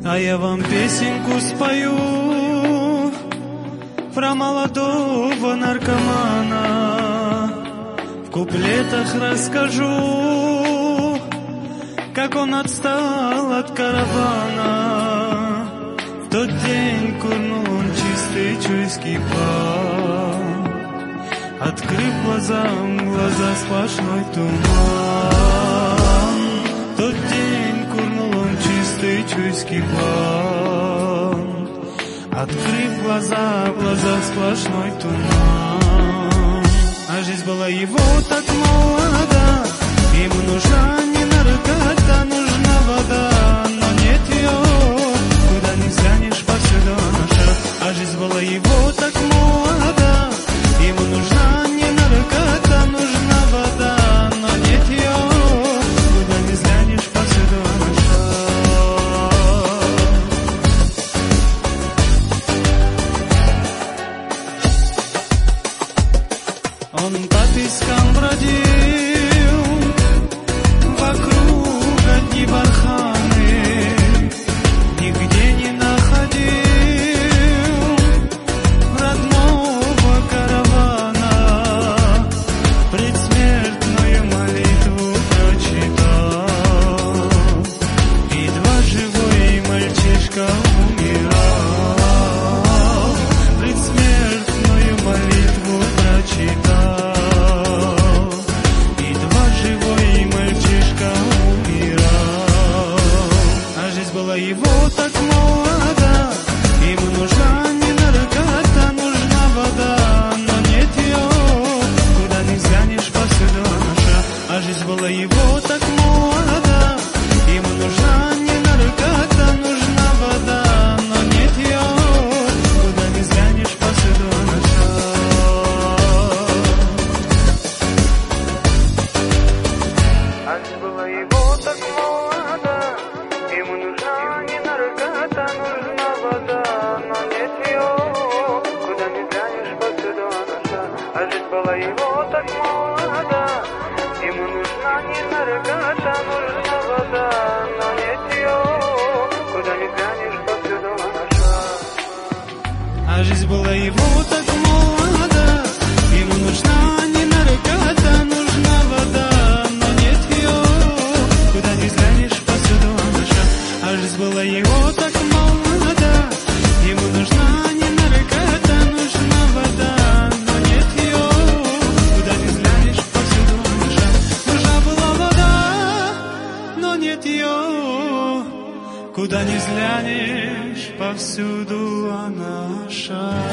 А я вам песенку спою про молодого наркомана. В куплетах расскажу, как он отстал от каравана. В тот день курнул он чистый чуйский план. Открыв глаза сплошной туман. В тот день курнул он чистый чуйский план. Открыв глаза сплошной туман. А жизнь была его так молода, ему нужна не наркота, нужна вода, но нет ее, куда не взглянешь, повсюду наша. А жизнь была его так молода, ему нужна не наркота, нужна вода, но нет ее, куда не взглянешь, повсюду наша. Он по пескам бродил, вокруг одни барханы, нигде не находил родного каравана. Предсмертную молитву прочитал, едва живой мальчишка умирал. Предсмертную молитву прочитал, его так молода, ему нужна не наркота, нужна вода, но нет ее, куда не взглянешь, повсюду наша. А жизнь была его так молода, ему нужна не наркота, нужна вода, но нет ее, куда не взглянешь, повсюду наша. А жизнь была его так молода, ему нужна не наркота, нужна вода, но нет ее, куда не глянешь, повсюду наша. А жизнь была его так молода, ему нужна не наркота, нужна вода, но нет ее, куда не глянешь, повсюду наша. А жизнь была его так молода, ему нужна не наркота, нужна вода, но нет ее, куда не взглянешь, повсюду наша. А жизнь была его так молода, ему нужна не наркота, нужна вода, но нет ее, куда не взглянешь, повсюду наша. Нужна была вода, но нет ее, куда не взглянешь, повсюду наша.